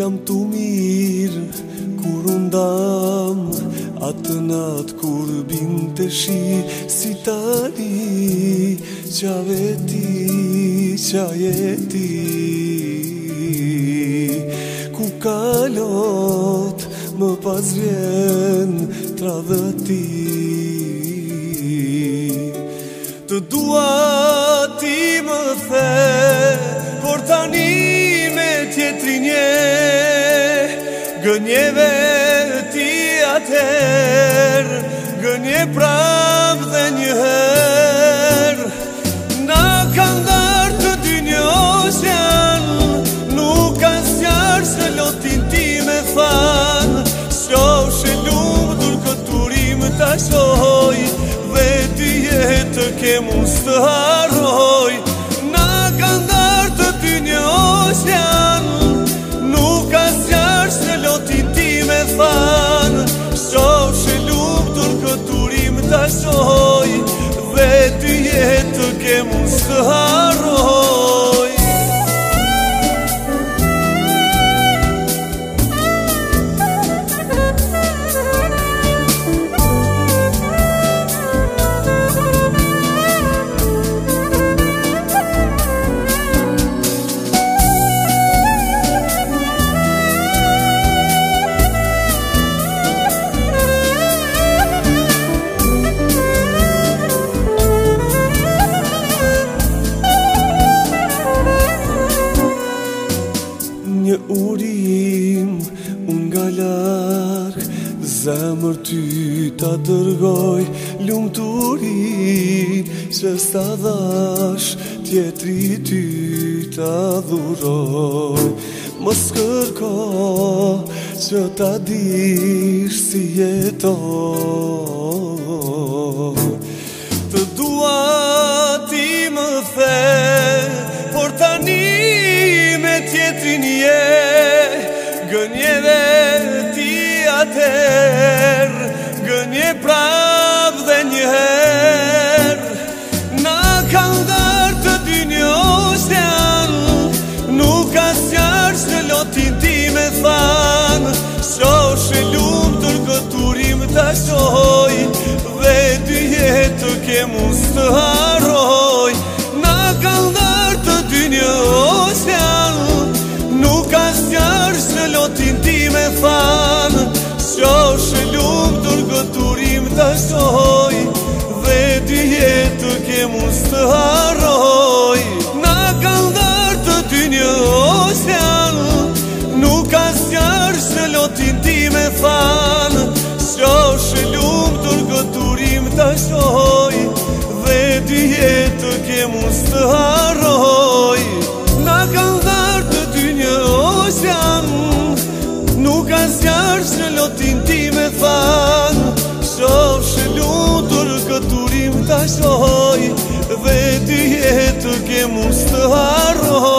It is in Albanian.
Jam tu mirë kur undam atë natë kur binte shi si tani qa veti qa jeti ku kalot më pas vjen tradhëti të dua ti më the por tani me tjetrin je gënjeve ti atër gënje prap dhe njëher na kanë dharë të dy një ocean nuk kanë zjarë se lotin ti me than shoshe lumë dur këturim të shoj dhe ti jetë ke mus të haroj na kanë dharë të dy një ocean nuk kanë zjarë se lotin ti me than shoshe lumë dur këturim të shoj dhe ti jetë ke mus të haroj Një urim unë nga larg zemër ty ta dërgoj lumturin që s'ta dhash tjetri ty ta dhuroj mos kërko që ta dish si jetoj të dua ti më the por tani tjetrin je gënjeve ti atër gënje prap dhe njëher na kanë dharë të dy një ocean nuk ka zjarë se lotin ti me than shoshe lumë tër këturim të shoj dhe dy jetë ke mus të haroj na kanë dharë të dy një ocean nuk ka zjarë se lotin ti me than shoshe lumë tër këturim të shoj dhe dy jetë ke mus të haroj na kanë dharë të dy një ocean nuk ka zjarë se lotin ti me than shoshe lumë tër këturim të shoj dhe dy jetë ke mus të haroj na kanë dharë të dy një ocean nuk ka zjarë se lotin ti me than shoshe lutur këturim të shoj dhe dy jetë ke mus të haroj